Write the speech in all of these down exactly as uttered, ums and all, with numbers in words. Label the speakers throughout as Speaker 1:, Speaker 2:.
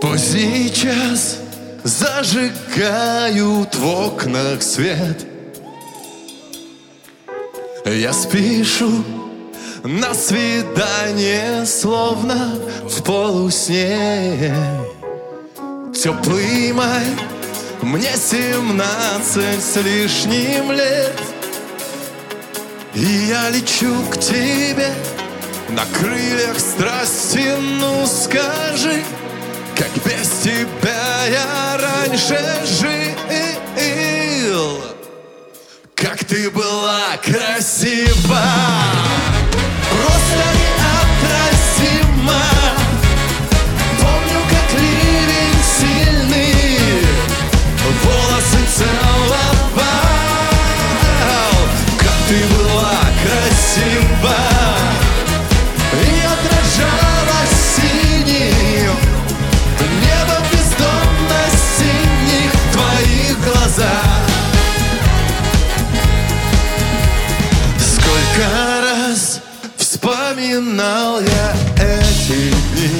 Speaker 1: Поздний час, зажигают в окнах свет. Я спешу на свидание, словно в полусне. Теплый май, мне семнадцать с лишним лет. И я лечу к тебе на крыльях страсти. Ну скажи, как без тебя я раньше жил. Как ты была красива, просто неотразима. Помню, как ливень сильный волосы целовал. Как ты была красива и отражала синим небо бездонно-синих твоих глазах. Сколько раз вспоминал я эти дни,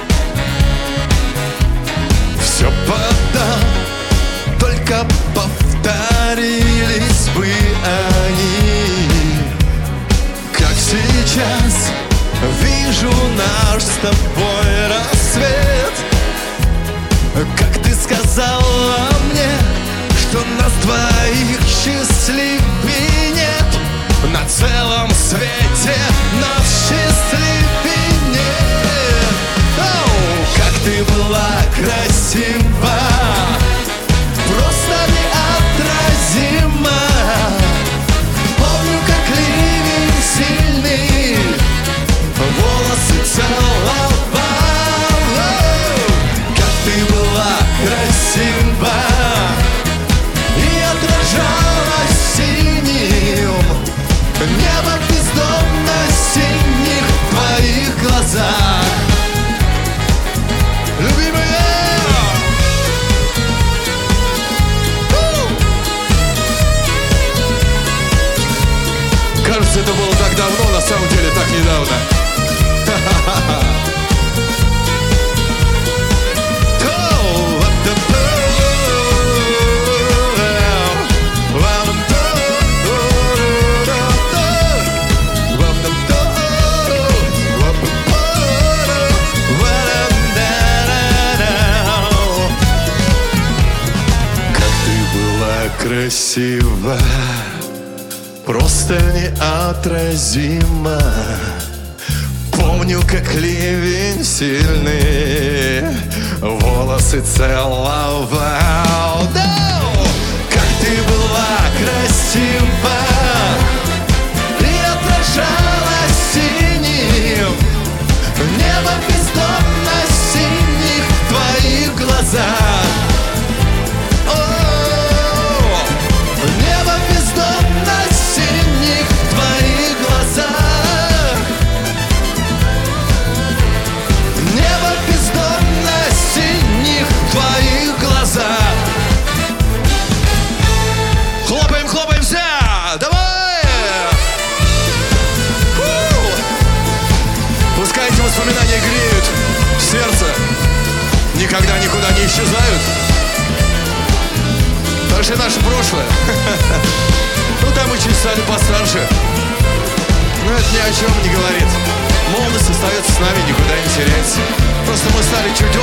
Speaker 1: все подал, только повторились бы они. Как сейчас вижу наш с тобой рассвет. Как ты сказала мне, что нас двоих счастливее нет. На целом свете нас счастливее нет. Оу, как ты была красива, просто неотразима. Помню, как ливень сильный волосы целовал. Как ты была красива и отражала синим небо бездонно-синих твоих глазах. Любимая! Кажется, это было так давно, на самом деле так недавно. Красиво, просто неотразимо. Помню, как ливень сильный волосы целовал. Как ты была красива и отражала синим небо бездонно-синих твоих глазах. Воспоминания греют сердце, никогда никуда не исчезают. Даже наше прошлое. Ну там мы чуть стали постарше, но это ни о чем не говорит. Молодость остается с нами, никуда не теряется. Просто мы стали чуть